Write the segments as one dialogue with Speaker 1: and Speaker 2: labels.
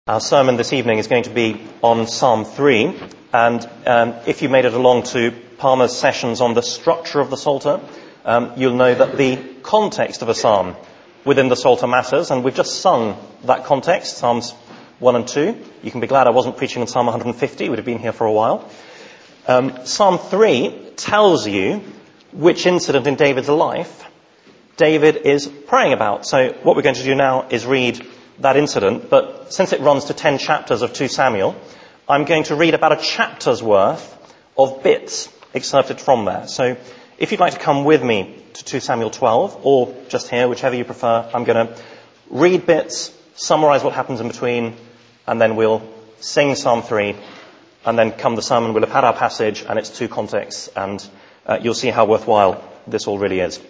Speaker 1: Our sermon this evening is going to be on Psalm 3, and if you made it along to Palmer's sessions on the structure of the Psalter, you'll know that the context of a psalm within the Psalter matters, and we've just sung that context, Psalms 1 and 2. You can be glad I wasn't preaching on Psalm 150, would have been here for a while. Psalm 3 tells you which incident in David's life David is praying about. So what we're going to do now is read that incident, but since it runs to 10 chapters of 2 Samuel, I'm going to read about a chapter's worth of bits excerpted from there. So if you'd like to come with me to 2 Samuel 12, or just here, whichever you prefer, I'm going to read bits, summarize what happens in between, and then we'll sing Psalm 3, and then come the sermon, we'll have had our passage and its 2 contexts, and you'll see how worthwhile this all really is.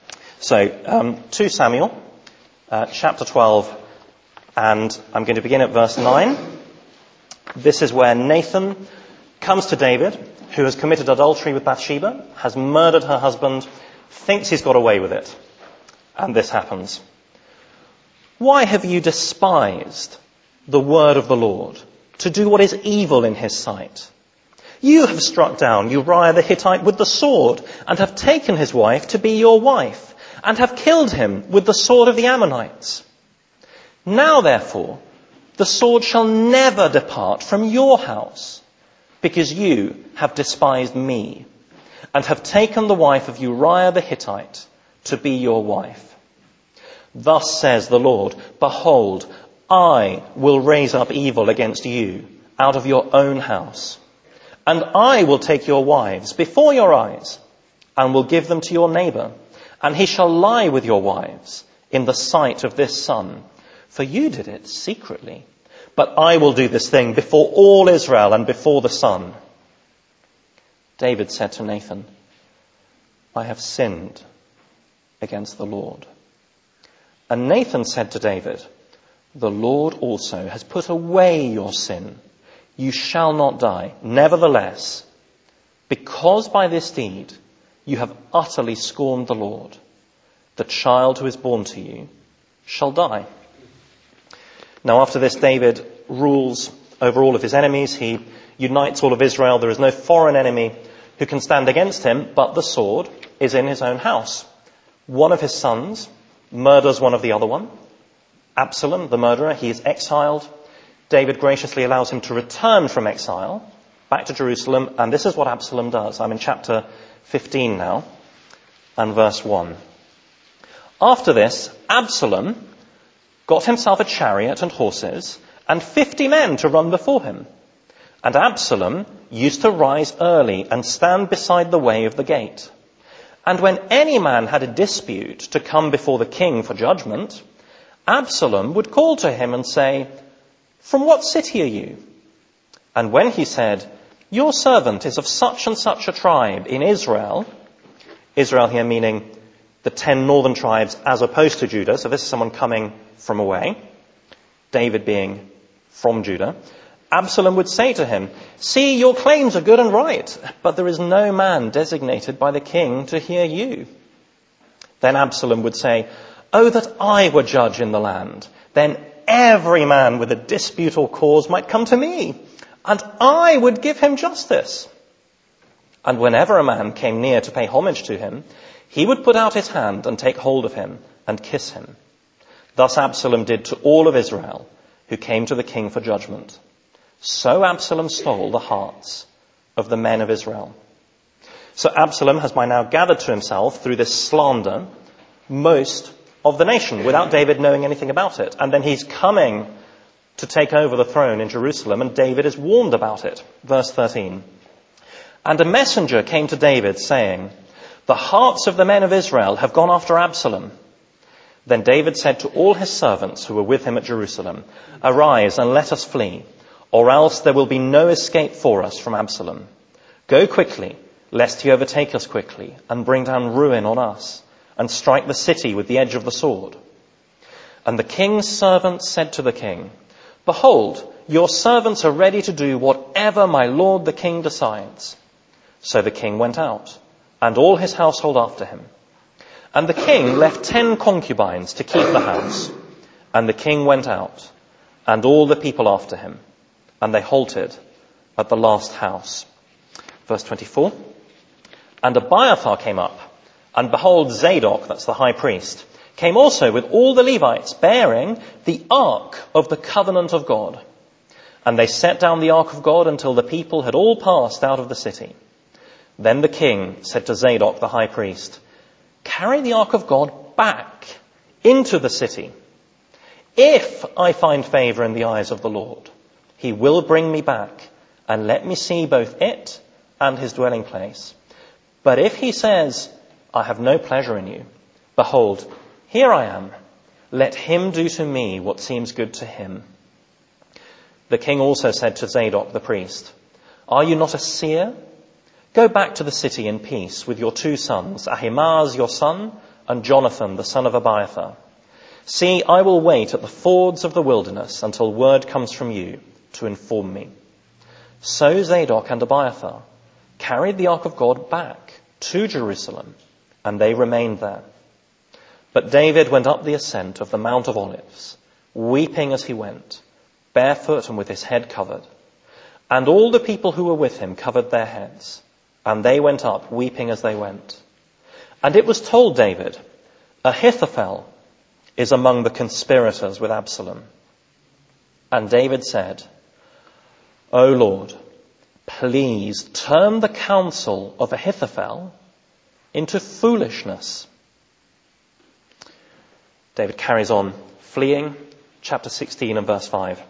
Speaker 1: So, 2 Samuel, chapter 12, and I'm going to begin at verse 9. This is where Nathan comes to David, who has committed adultery with Bathsheba, has murdered her husband, thinks he's got away with it. And this happens. Why have you despised the word of the Lord, to do what is evil in his sight? You have struck down Uriah the Hittite with the sword, and have taken his wife to be your wife, and have killed him with the sword of the Ammonites. Now, therefore, the sword shall never depart from your house, because you have despised me, and have taken the wife of Uriah the Hittite to be your wife. Thus says the Lord, behold, I will raise up evil against you out of your own house, and I will take your wives before your eyes, and will give them to your neighbor, and he shall lie with your wives in the sight of this sun. For you did it secretly, but I will do this thing before all Israel and before the sun. David said to Nathan, I have sinned against the Lord. And Nathan said to David, the Lord also has put away your sin. You shall not die. Nevertheless, because by this deed you have utterly scorned the Lord, the child who is born to you shall die. Now after this, David rules over all of his enemies. He unites all of Israel. There is no foreign enemy who can stand against him, but the sword is in his own house. One of his sons murders one of the other one. Absalom, the murderer, he is exiled. David graciously allows him to return from exile back to Jerusalem, and this is what Absalom does. I'm in chapter 15 now, and verse 1. After this, Absalom got himself a chariot and horses, and 50 men to run before him. And Absalom used to rise early and stand beside the way of the gate. And when any man had a dispute to come before the king for judgment, Absalom would call to him and say, from what city are you? And when he said, your servant is of such and such a tribe in Israel, Israel here meaning the 10 northern tribes as opposed to Judah, so this is someone coming from away, David being from Judah, Absalom would say to him, see, your claims are good and right, but there is no man designated by the king to hear you. Then Absalom would say, oh, that I were judge in the land, then every man with a dispute or cause might come to me, and I would give him justice. And whenever a man came near to pay homage to him, he would put out his hand and take hold of him and kiss him. Thus Absalom did to all of Israel who came to the king for judgment. So Absalom stole the hearts of the men of Israel. So Absalom has by now gathered to himself through this slander most of the nation without David knowing anything about it. And then he's coming to take over the throne in Jerusalem, and David is warned about it. Verse 13. And a messenger came to David saying, the hearts of the men of Israel have gone after Absalom. Then David said to all his servants who were with him at Jerusalem, arise and let us flee, or else there will be no escape for us from Absalom. Go quickly, lest he overtake us quickly and bring down ruin on us and strike the city with the edge of the sword. And the king's servants said to the king, behold, your servants are ready to do whatever my lord the king decides. So the king went out, and all his household after him. And the king left 10 concubines to keep the house. And the king went out, and all the people after him, and they halted at the last house. Verse 24. And Abiathar came up, and behold, Zadok, that's the high priest, came also with all the Levites, bearing the ark of the covenant of God. And they set down the ark of God until the people had all passed out of the city. Then the king said to Zadok, the high priest, carry the ark of God back into the city. If I find favor in the eyes of the Lord, he will bring me back and let me see both it and his dwelling place. But if he says, I have no pleasure in you, behold, here I am. Let him do to me what seems good to him. The king also said to Zadok the priest, are you not a seer? Go back to the city in peace with your 2 sons, Ahimaaz your son, and Jonathan the son of Abiathar. See, I will wait at the fords of the wilderness until word comes from you to inform me. So Zadok and Abiathar carried the ark of God back to Jerusalem, and they remained there. But David went up the ascent of the Mount of Olives, weeping as he went, barefoot and with his head covered. And all the people who were with him covered their heads, and they went up weeping as they went. And it was told David, Ahithophel is among the conspirators with Absalom. And David said, O Lord, please turn the counsel of Ahithophel into foolishness. David carries on fleeing, chapter 16 and verse 5.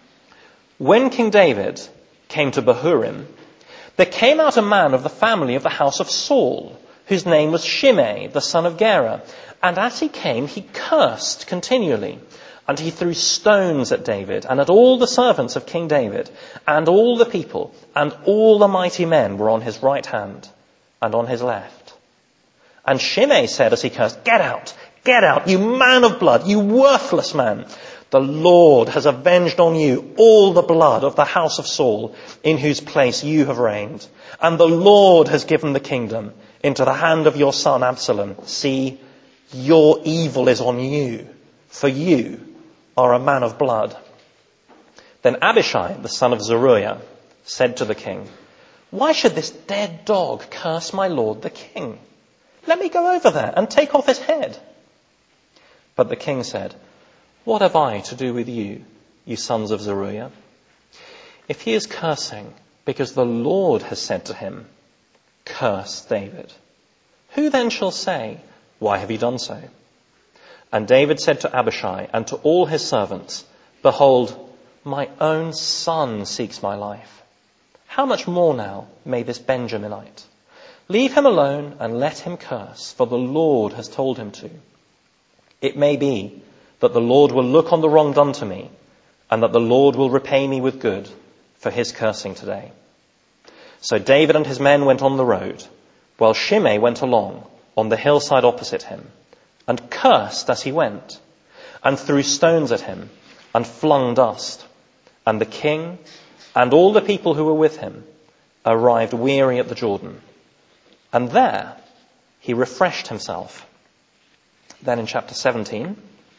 Speaker 1: When King David came to Bahurim, there came out a man of the family of the house of Saul, whose name was Shimei, the son of Gera. And as he came, he cursed continually. And he threw stones at David and at all the servants of King David. And all the people and all the mighty men were on his right hand and on his left. And Shimei said as he cursed, get out, you man of blood, you worthless man. The Lord has avenged on you all the blood of the house of Saul, in whose place you have reigned. And the Lord has given the kingdom into the hand of your son Absalom. See, your evil is on you, for you are a man of blood. Then Abishai, the son of Zeruiah, said to the king, why should this dead dog curse my lord the king? Let me go over there and take off his head. But the king said, what have I to do with you, you sons of Zeruiah? If he is cursing because the Lord has said to him, curse David, who then shall say, why have you done so? And David said to Abishai and to all his servants, behold, my own son seeks my life. How much more now may this Benjaminite? Leave him alone and let him curse, for the Lord has told him to. It may be that the Lord will look on the wrong done to me, and that the Lord will repay me with good for his cursing today. So David and his men went on the road, while Shimei went along on the hillside opposite him, and cursed as he went, and threw stones at him, and flung dust. And the king and all the people who were with him arrived weary at the Jordan. And there he refreshed himself. Then in chapter 17,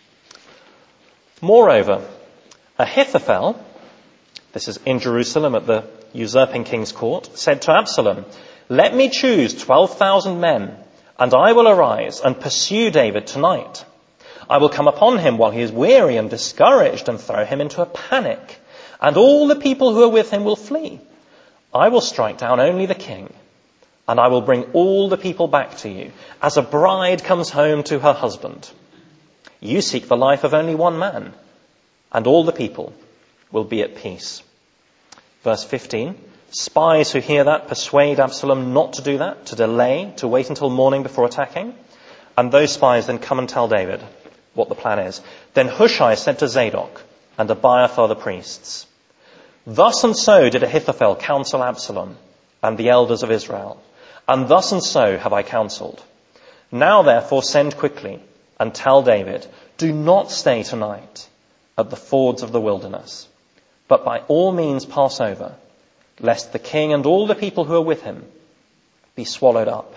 Speaker 1: moreover, Ahithophel, this is in Jerusalem at the usurping king's court, said to Absalom, let me choose 12,000 men, and I will arise and pursue David tonight. I will come upon him while he is weary and discouraged and throw him into a panic, and all the people who are with him will flee. I will strike down only the king, and I will bring all the people back to you, as a bride comes home to her husband. You seek the life of only one man, and all the people will be at peace. Verse 15, spies who hear that persuade Absalom not to do that, to delay, to wait until morning before attacking. And those spies then come and tell David what the plan is. Then Hushai said to Zadok and Abiathar the priests, thus and so did Ahithophel counsel Absalom and the elders of Israel, and thus and so have I counseled. Now therefore send quickly and tell David, do not stay tonight at the fords of the wilderness, but by all means pass over, lest the king and all the people who are with him be swallowed up.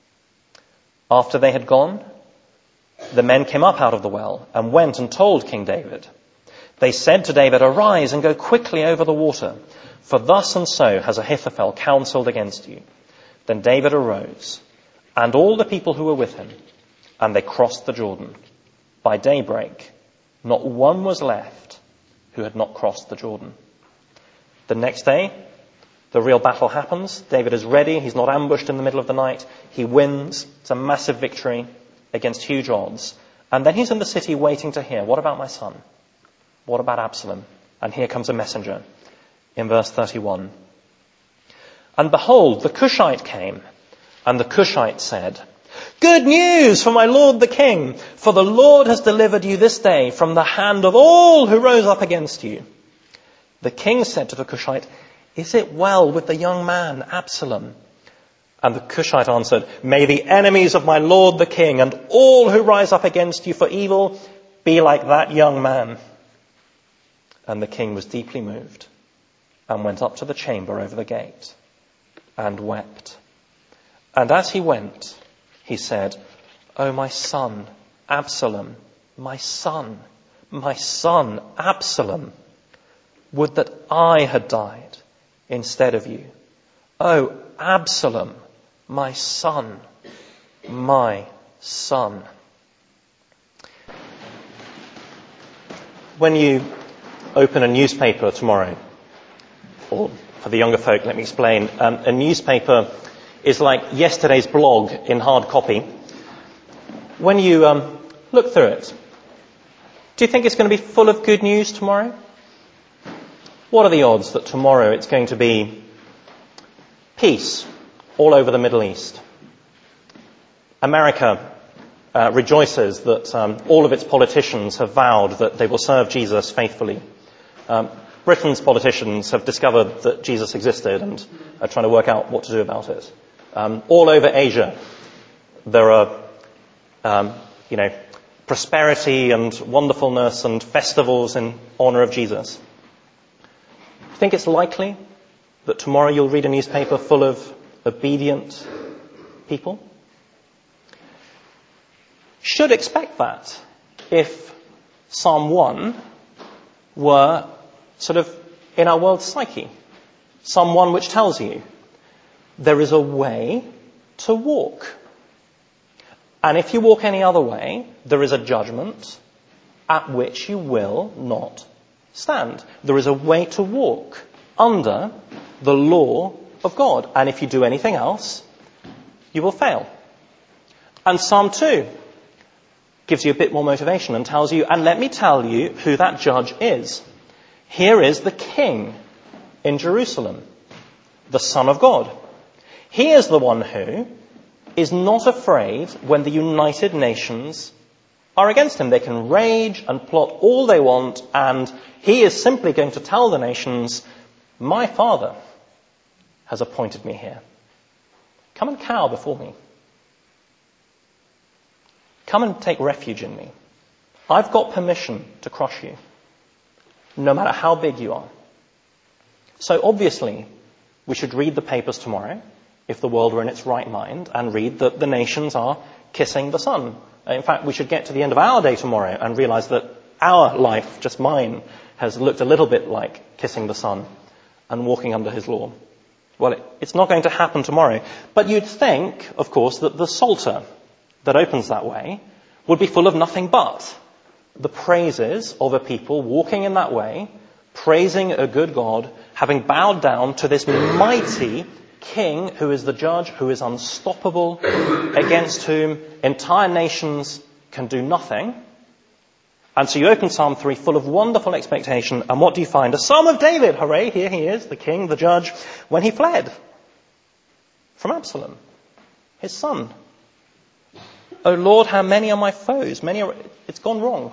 Speaker 1: After they had gone, the men came up out of the well and went and told King David. They said to David, "Arise and go quickly over the water, for thus and so has Ahithophel counseled against you." Then David arose, and all the people who were with him, and they crossed the Jordan. By daybreak, not one was left who had not crossed the Jordan. The next day, the real battle happens. David is ready. He's not ambushed in the middle of the night. He wins. It's a massive victory against huge odds. And then he's in the city waiting to hear, what about my son? What about Absalom? And here comes a messenger in verse 31. And behold, the Cushite came, and the Cushite said, "Good news for my lord the king, for the Lord has delivered you this day from the hand of all who rose up against you." The king said to the Cushite, "Is it well with the young man Absalom?" And the Cushite answered, "May the enemies of my lord the king and all who rise up against you for evil be like that young man." And the king was deeply moved and went up to the chamber over the gate and wept. And as he went, he said, "Oh, my son, Absalom, my son, Absalom, would that I had died instead of you. Oh, Absalom, my son, my son." When you open a newspaper tomorrow, or for the younger folk, let me explain, a newspaper is like yesterday's blog in hard copy. When you look through it, do you think it's going to be full of good news tomorrow? What are the odds that tomorrow it's going to be peace all over the Middle East? America rejoices that all of its politicians have vowed that they will serve Jesus faithfully. Britain's politicians have discovered that Jesus existed and are trying to work out what to do about it. All over Asia, there are, prosperity and wonderfulness and festivals in honour of Jesus. Do you think it's likely that tomorrow you'll read a newspaper full of obedient people? Should expect that if Psalm 1 were sort of in our world's psyche. Psalm 1 which tells you there is a way to walk. And if you walk any other way, there is a judgment at which you will not stand. There is a way to walk under the law of God. And if you do anything else, you will fail. And Psalm 2 gives you a bit more motivation and tells you, and let me tell you who that judge is. Here is the king in Jerusalem, the Son of God. He is the one who is not afraid when the United Nations are against him. They can rage and plot all they want, and he is simply going to tell the nations, my Father has appointed me here. Come and cower before me. Come and take refuge in me. I've got permission to crush you, no matter how big you are. So obviously, we should read the papers tomorrow, if the world were in its right mind, and read that the nations are kissing the Son. In fact, we should get to the end of our day tomorrow and realise that our life, just mine, has looked a little bit like kissing the Son and walking under his law. Well, it's not going to happen tomorrow. But you'd think, of course, that the Psalter that opens that way would be full of nothing but the praises of a people walking in that way, praising a good God, having bowed down to this mighty king who is the judge, who is unstoppable, against whom entire nations can do nothing. And so you open Psalm 3 full of wonderful expectation, and what do you find? A Psalm of David. Hooray, here he is, the king, the judge, when he fled from Absalom, his son. Oh Lord, how many are my foes? It's gone wrong.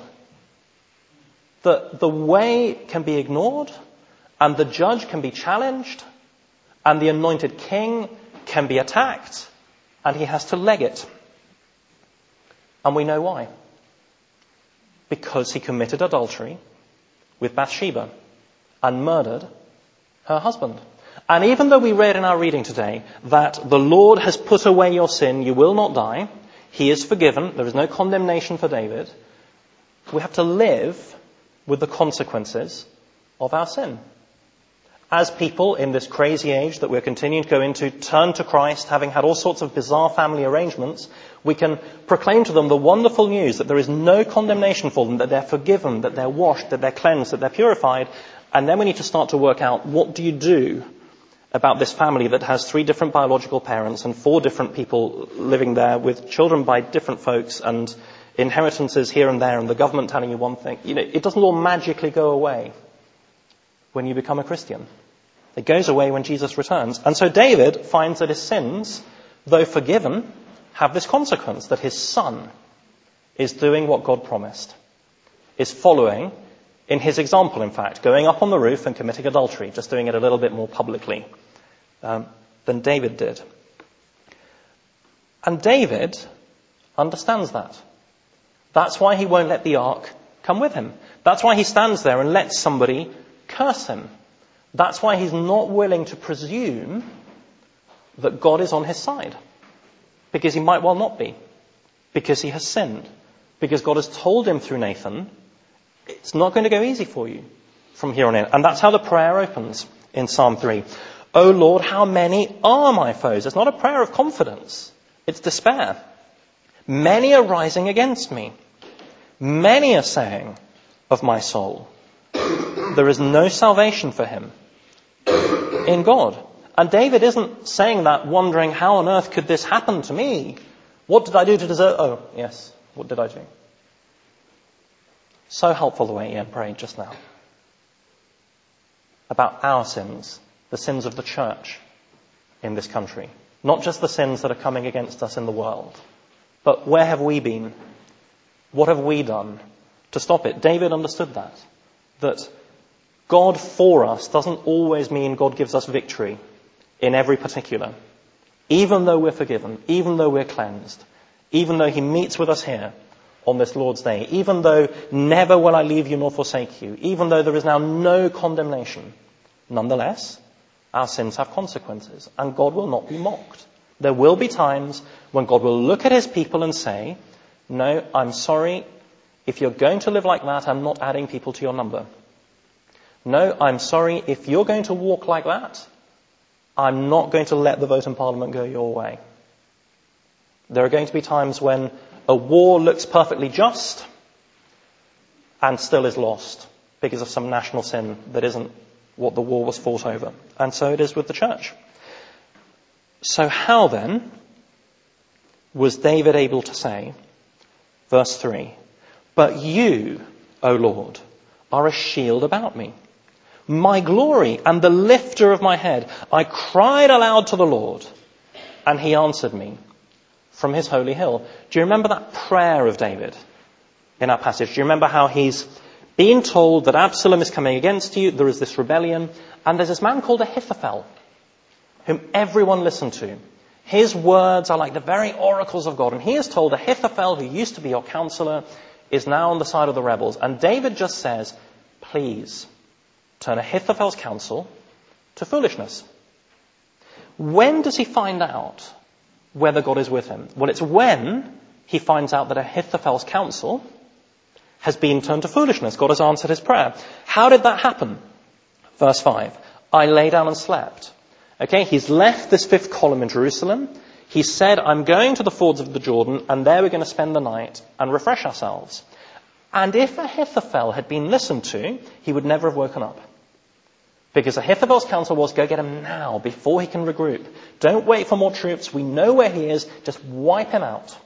Speaker 1: The way can be ignored, and the judge can be challenged, and the anointed king can be attacked, and he has to leg it. And we know why. Because he committed adultery with Bathsheba and murdered her husband. And even though we read in our reading today that the Lord has put away your sin, you will not die, he is forgiven, there is no condemnation for David, we have to live with the consequences of our sin. As people in this crazy age that we're continuing to go into turn to Christ, having had all sorts of bizarre family arrangements, we can proclaim to them the wonderful news that there is no condemnation for them, that they're forgiven, that they're washed, that they're cleansed, that they're purified. And then we need to start to work out, what do you do about this family that has 3 different biological parents and 4 different people living there with children by different folks and inheritances here and there and the government telling you one thing? It doesn't all magically go away when you become a Christian. It goes away when Jesus returns. And so David finds that his sins, though forgiven, have this consequence, that his son is doing what God promised, is following in his example, in fact, going up on the roof and committing adultery, just doing it a little bit more publicly than David did. And David understands that. That's why he won't let the ark come with him. That's why he stands there and lets somebody curse him. That's why he's not willing to presume that God is on his side. Because he might well not be. Because he has sinned. Because God has told him through Nathan, it's not going to go easy for you from here on in. And that's how the prayer opens in Psalm 3. O Lord, how many are my foes? It's not a prayer of confidence. It's despair. Many are rising against me. Many are saying of my soul, there is no salvation for him in God. And David isn't saying that wondering, how on earth could this happen to me? What did I do to deserve? Oh, yes. What did I do? So helpful the way Ian prayed just now. About our sins, the sins of the church in this country. Not just the sins that are coming against us in the world. But where have we been? What have we done to stop it? David understood that. That God for us doesn't always mean God gives us victory in every particular. Even though we're forgiven, even though we're cleansed, even though he meets with us here on this Lord's Day, even though never will I leave you nor forsake you, even though there is now no condemnation, nonetheless, our sins have consequences and God will not be mocked. There will be times when God will look at his people and say, no, I'm sorry, if you're going to live like that, I'm not adding people to your number. No, I'm sorry, if you're going to walk like that, I'm not going to let the vote in Parliament go your way. There are going to be times when a war looks perfectly just and still is lost because of some national sin that isn't what the war was fought over. And so it is with the church. So how then was David able to say, verse 3, but you, O Lord, are a shield about me, my glory and the lifter of my head. I cried aloud to the Lord, and he answered me from his holy hill. Do you remember that prayer of David in our passage? Do you remember how he's been told that Absalom is coming against you, there is this rebellion, and there's this man called Ahithophel, whom everyone listened to. His words are like the very oracles of God, and he is told Ahithophel, who used to be your counselor, is now on the side of the rebels. And David just says, please, turn Ahithophel's counsel to foolishness. When does he find out whether God is with him? Well, it's when he finds out that Ahithophel's counsel has been turned to foolishness. God has answered his prayer. How did that happen? Verse 5, I lay down and slept. Okay, he's left this fifth column in Jerusalem. He said, I'm going to the fords of the Jordan, and there we're going to spend the night and refresh ourselves. And if Ahithophel had been listened to, he would never have woken up. Because Ahithophel's counsel was, go get him now, before he can regroup. Don't wait for more troops. We know where he is. Just wipe him out.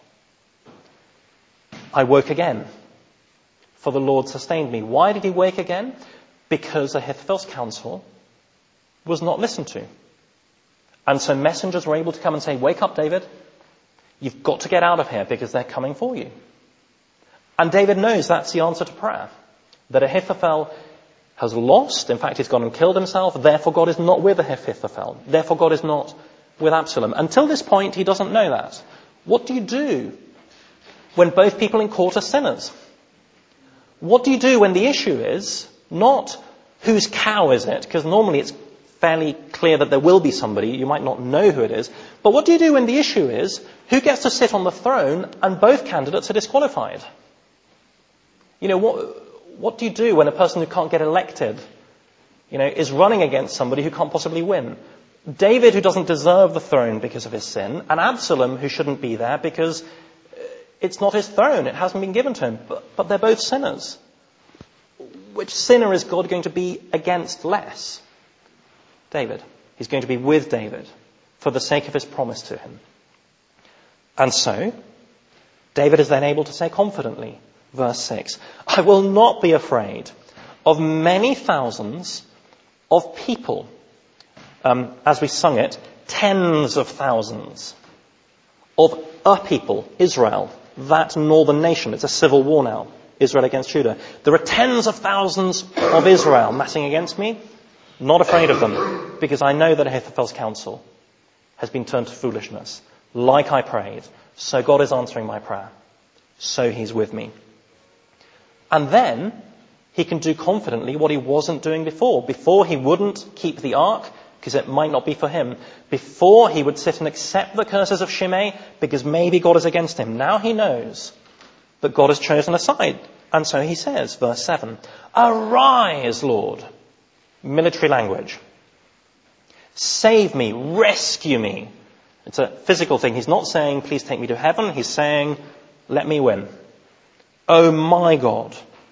Speaker 1: I woke again, for the Lord sustained me. Why did he wake again? Because Ahithophel's counsel was not listened to. And so messengers were able to come and say, wake up, David. You've got to get out of here because they're coming for you. And David knows that's the answer to prayer. That Ahithophel has lost. In fact, he's gone and killed himself. Therefore, God is not with Ahithophel. Therefore, God is not with Absalom. Until this point, he doesn't know that. What do you do when both people in court are sinners? What do you do when the issue is not whose cow is it? Because normally it's fairly clear that there will be somebody. You might not know who it is. But what do you do when the issue is who gets to sit on the throne and both candidates are disqualified? You know, what do you do when a person who can't get elected, is running against somebody who can't possibly win? David, who doesn't deserve the throne because of his sin, and Absalom, who shouldn't be there because it's not his throne, it hasn't been given to him. But they're both sinners. Which sinner is God going to be against less? David. He's going to be with David for the sake of his promise to him. And so, David is then able to say confidently, verse 6, I will not be afraid of many thousands of people. As we sung it, tens of thousands of a people, Israel, that northern nation. It's a civil war now, Israel against Judah. There are tens of thousands of Israel massing against me. Not afraid of them, because I know that Ahithophel's counsel has been turned to foolishness. Like I prayed, so God is answering my prayer. So he's with me. And then he can do confidently what he wasn't doing before. Before he wouldn't keep the ark, because it might not be for him. Before he would sit and accept the curses of Shimei, because maybe God is against him. Now he knows that God has chosen a side. And so he says, verse 7, Arise, Lord. Military language. Save me, rescue me. It's a physical thing. He's not saying, please take me to heaven. He's saying, let me win. Oh my God.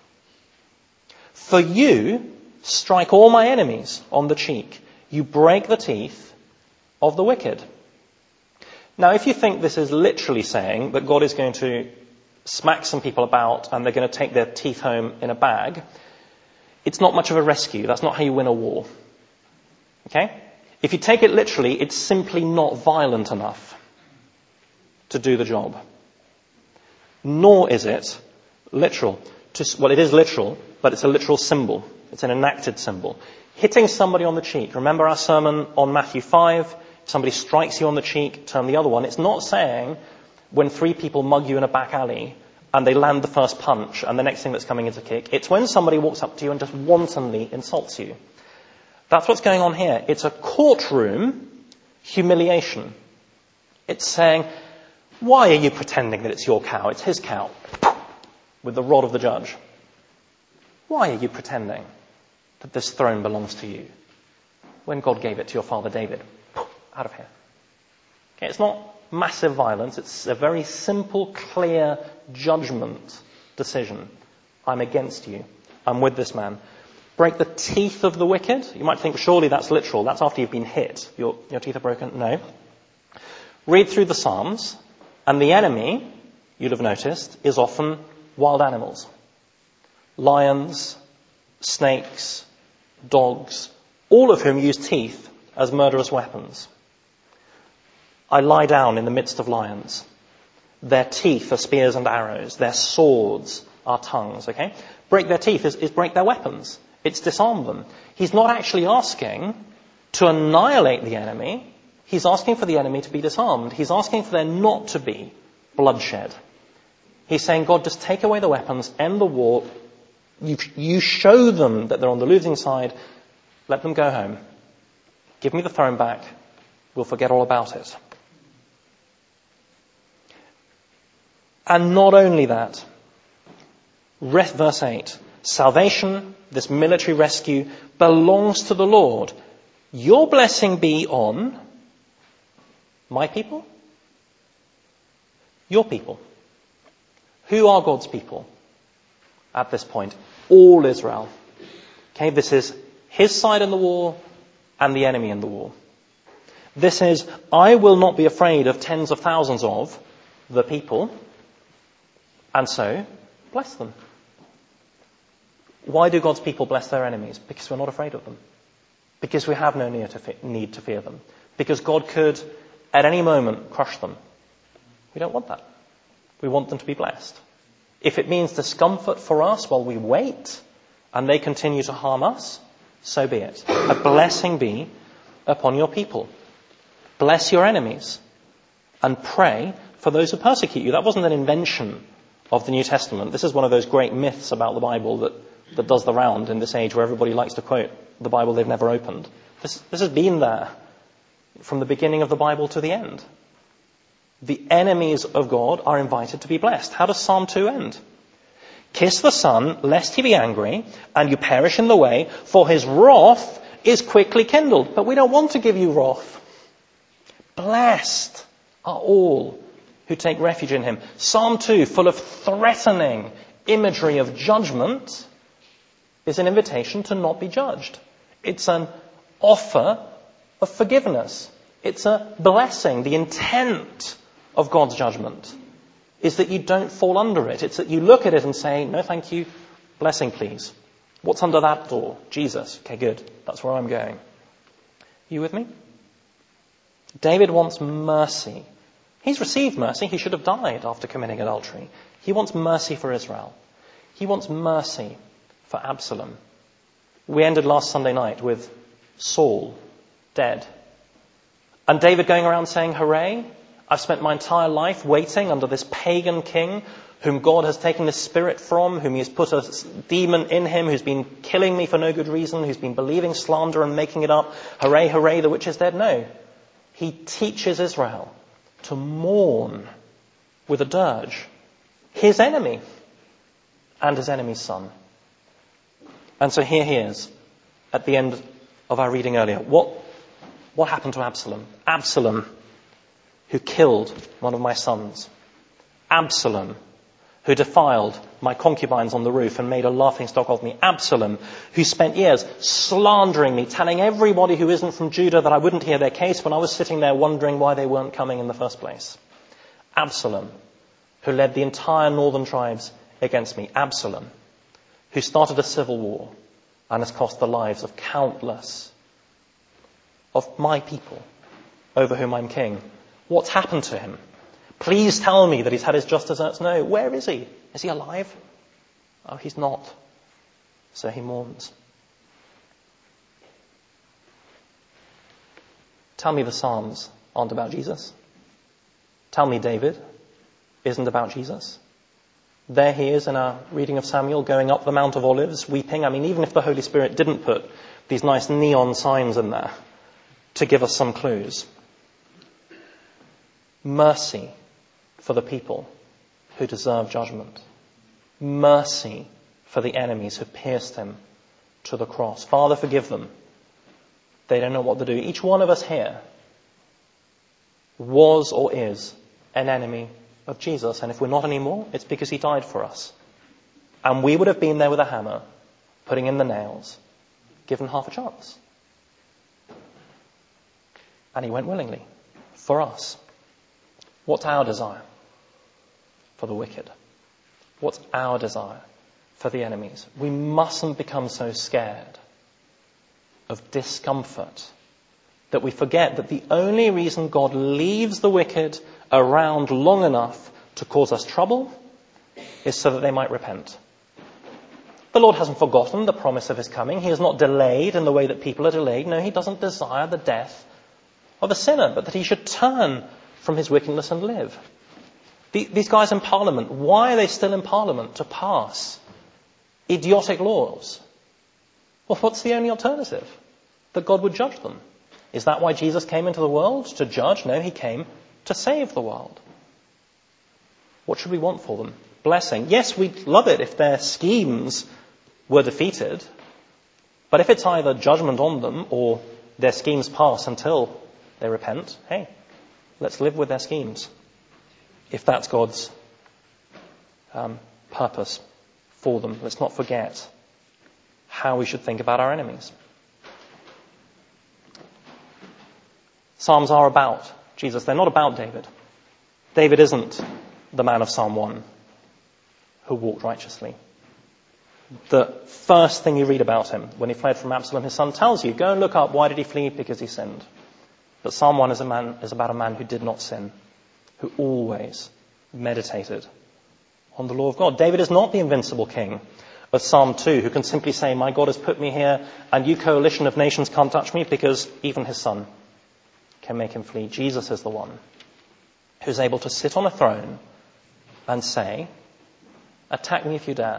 Speaker 1: For you strike all my enemies on the cheek. You break the teeth of the wicked. Now, if you think this is literally saying that God is going to smack some people about and they're going to take their teeth home in a bag, it's not much of a rescue. That's not how you win a war. Okay? If you take it literally, it's simply not violent enough to do the job. Nor is it literal. Well, it is literal, but it's a literal symbol. It's an enacted symbol. Hitting somebody on the cheek. Remember our sermon on Matthew 5? If somebody strikes you on the cheek, turn the other one. It's not saying when 3 people mug you in a back alley and they land the first punch and the next thing that's coming is a kick. It's when somebody walks up to you and just wantonly insults you. That's what's going on here. It's a courtroom humiliation. It's saying, why are you pretending that it's your cow? It's his cow. With the rod of the judge. Why are you pretending that this throne belongs to you when God gave it to your father David? Out of here. Okay, it's not massive violence. It's a very simple, clear judgment decision. I'm against you. I'm with this man. Break the teeth of the wicked. You might think, surely that's literal. That's after you've been hit. Your teeth are broken. No. Read through the Psalms, and the enemy, you'll have noticed, is often wild animals. Lions, snakes, dogs, all of whom use teeth as murderous weapons. I lie down in the midst of lions. Their teeth are spears and arrows. Their swords are tongues, okay? Break their teeth is break their weapons. It's disarm them. He's not actually asking to annihilate the enemy. He's asking for the enemy to be disarmed. He's asking for there not to be bloodshed. He's saying, God, just take away the weapons, end the war. You show them that they're on the losing side. Let them go home. Give me the throne back. We'll forget all about it. And not only that, verse 8, salvation, this military rescue, belongs to the Lord. Your blessing be on my people, your people. Who are God's people at this point? All Israel. Okay, this is his side in the war and the enemy in the war. This is, I will not be afraid of tens of thousands of the people, and so bless them. Why do God's people bless their enemies? Because we're not afraid of them. Because we have no need to fear them. Because God could, at any moment, crush them. We don't want that. We want them to be blessed. If it means discomfort for us while we wait and they continue to harm us, so be it. A blessing be upon your people. Bless your enemies and pray for those who persecute you. That wasn't an invention of the New Testament. This is one of those great myths about the Bible that does the round in this age where everybody likes to quote the Bible they've never opened. This has been there from the beginning of the Bible to the end. The enemies of God are invited to be blessed. How does Psalm 2 end? Kiss the Son, lest he be angry, and you perish in the way, for his wrath is quickly kindled. But we don't want to give you wrath. Blessed are all who take refuge in him. Psalm 2, full of threatening imagery of judgment, is an invitation to not be judged. It's an offer of forgiveness. It's a blessing. The intent of God's judgment is that you don't fall under it. It's that you look at it and say, no, thank you, blessing, please. What's under that door? Jesus. Okay, good. That's where I'm going. You with me? David wants mercy. He's received mercy. He should have died after committing adultery. He wants mercy for Israel. He wants mercy for Absalom. We ended last Sunday night with Saul dead. And David going around saying, hooray, I've spent my entire life waiting under this pagan king whom God has taken the spirit from, whom he has put a demon in him, who's been killing me for no good reason, who's been believing slander and making it up. Hooray, hooray, the witch is dead. No. He teaches Israel to mourn with a dirge his enemy and his enemy's son. And so here he is at the end of our reading earlier. What happened to Absalom? Absalom, who killed one of my sons. Absalom, who defiled my concubines on the roof and made a laughingstock of me. Absalom, who spent years slandering me, telling everybody who isn't from Judah that I wouldn't hear their case when I was sitting there wondering why they weren't coming in the first place. Absalom, who led the entire northern tribes against me. Absalom, who started a civil war and has cost the lives of countless of my people over whom I'm king. What's happened to him? Please tell me that he's had his just deserts. No. Where is he? Is he alive? Oh, he's not. So he mourns. Tell me the Psalms aren't about Jesus. Tell me David isn't about Jesus. There he is in our reading of Samuel, going up the Mount of Olives, weeping. I mean, even if the Holy Spirit didn't put these nice neon signs in there to give us some clues. Mercy for the people who deserve judgment. Mercy for the enemies who pierced him to the cross. Father, forgive them. They don't know what to do. Each one of us here was or is an enemy of Jesus. And if we're not anymore, it's because he died for us. And we would have been there with a hammer, putting in the nails, given half a chance. And he went willingly for us. What's our desire? For the wicked. What's our desire? For the enemies. We mustn't become so scared of discomfort that we forget that the only reason God leaves the wicked around long enough to cause us trouble is so that they might repent. The Lord hasn't forgotten the promise of his coming. He is not delayed in the way that people are delayed. No, he doesn't desire the death of a sinner, but that he should turn from his wickedness and live. These guys in Parliament, why are they still in Parliament? To pass idiotic laws. Well, what's the only alternative? That God would judge them. Is that why Jesus came into the world? To judge? No, he came to save the world. What should we want for them? Blessing. Yes, we'd love it if their schemes were defeated. But if it's either judgment on them or their schemes pass until they repent, hey, let's live with their schemes. If that's God's purpose for them, let's not forget how we should think about our enemies. Psalms are about Jesus. They're not about David. David isn't the man of Psalm 1 who walked righteously. The first thing you read about him when he fled from Absalom, his son, tells you, go and look up, why did he flee? Because he sinned. But Psalm 1 is about a man who did not sin, who always meditated on the law of God. David is not the invincible king of Psalm 2 who can simply say, my God has put me here and you coalition of nations can't touch me, because even his son can make him flee. Jesus is the one who's able to sit on a throne and say, attack me if you dare.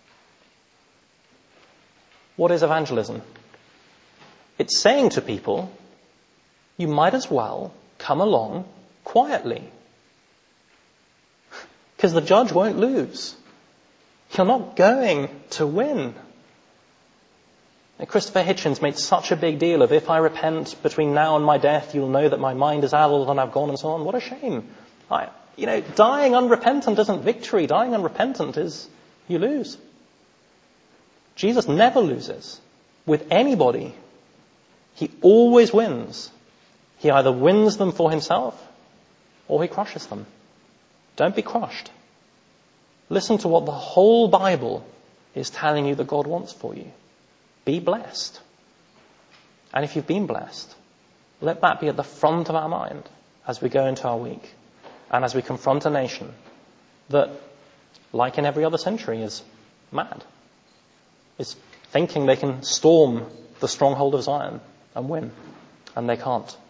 Speaker 1: What is evangelism? It's saying to people, you might as well come along quietly. Because the judge won't lose. You're not going to win. And Christopher Hitchens made such a big deal of, if I repent between now and my death, you'll know that my mind is addled and I've gone and so on. What a shame. Dying unrepentant isn't victory. Dying unrepentant is you lose. Jesus never loses with anybody. He always wins. He either wins them for himself or he crushes them. Don't be crushed. Listen to what the whole Bible is telling you that God wants for you. Be blessed. And if you've been blessed, let that be at the front of our mind as we go into our week and as we confront a nation that, like in every other century, is mad. Is thinking they can storm the stronghold of Zion and win. And they can't.